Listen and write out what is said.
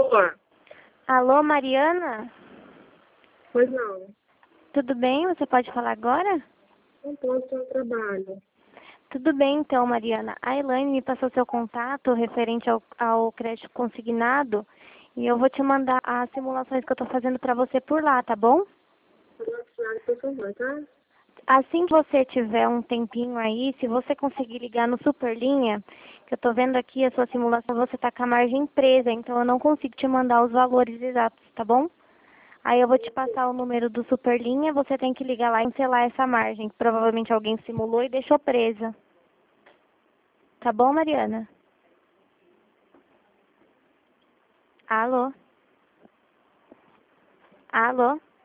favor. Alô, Mariana? Pois não. Tudo bem? Você pode falar agora? Não posso ao trabalho. Tudo bem, então, Mariana. A Elaine me passou seu contato referente ao crédito consignado e eu vou te mandar as simulações que eu estou fazendo para você por lá, tá bom? Por favor, tá? Assim que você tiver um tempinho aí, se você conseguir ligar no Superlinha, que eu estou vendo aqui a sua simulação, você está com a margem presa, então eu não consigo te mandar os valores exatos, tá bom? Aí eu vou te passar o número do Superlinha, você tem que ligar lá e cancelar essa margem, que provavelmente alguém simulou e deixou presa. Tá bom, Mariana? Alô? Alô?